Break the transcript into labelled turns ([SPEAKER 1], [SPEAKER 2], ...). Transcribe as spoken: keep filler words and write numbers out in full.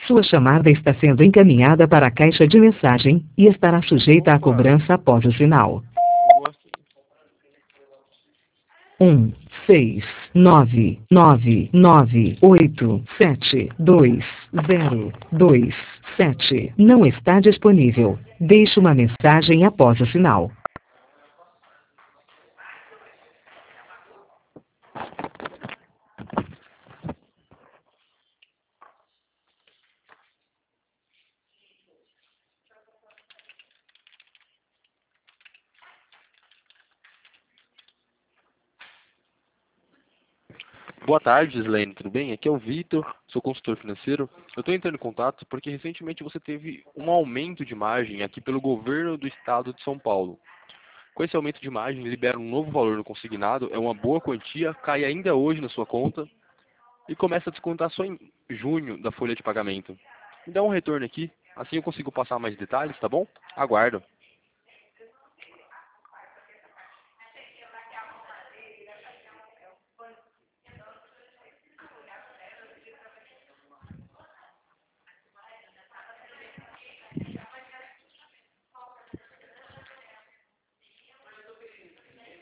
[SPEAKER 1] Sua chamada está sendo encaminhada para a caixa de mensagem e estará sujeita à cobrança após o sinal. Um, seis, nove, nove, nove, oito, sete, dois, zero, dois, sete não está disponível. Deixe uma mensagem após o sinal.
[SPEAKER 2] Boa tarde, Slane, tudo bem? Aqui é o Vitor, sou consultor financeiro. Eu estou entrando em contato porque recentemente você teve um aumento de margem aqui pelo governo do estado de São Paulo. Com esse aumento de margem, libera um novo valor no consignado, é uma boa quantia, cai ainda hoje na sua conta e começa a descontar só em junho da folha de pagamento. Me dá um retorno aqui, assim eu consigo passar mais detalhes, tá bom? Aguardo.